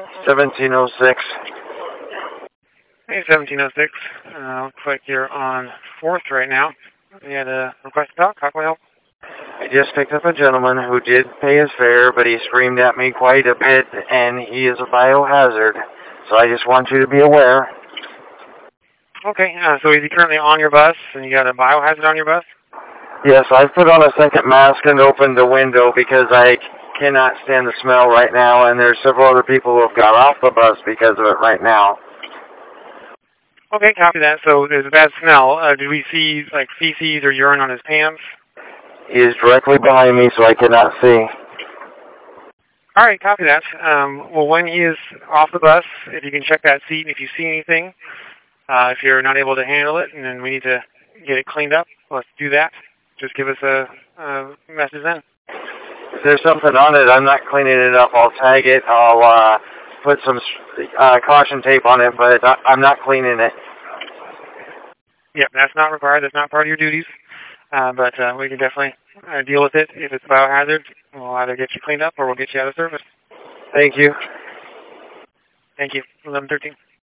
1706. Hey, 1706. Looks like you're on 4th right now. You had a request to talk. How can I help? I just picked up a gentleman who did pay his fare, but he screamed at me quite a bit, and he is a biohazard. So I just want you to be aware. Okay, so is he currently on your bus, and you got a biohazard on your bus? Yes, I've put on a second mask and opened the window because I cannot stand the smell right now, and there's several other people who have got off the bus because of it right now. Okay, copy that. So there's a bad smell. Did we see, like, feces or urine on his pants? He is directly behind me, so I cannot see. All right, copy that. Well, when he is off the bus, if you can check that seat, and if you see anything, if you're not able to handle it, and then we need to get it cleaned up, let's do that. Just give us a message then. If there's something on it, I'm not cleaning it up. I'll tag it. I'll put some caution tape on it, but I'm not cleaning it. Yep, that's not required. That's not part of your duties. But we can definitely deal with it. If it's biohazard, we'll either get you cleaned up or we'll get you out of service. Thank you. Thank you. 1113.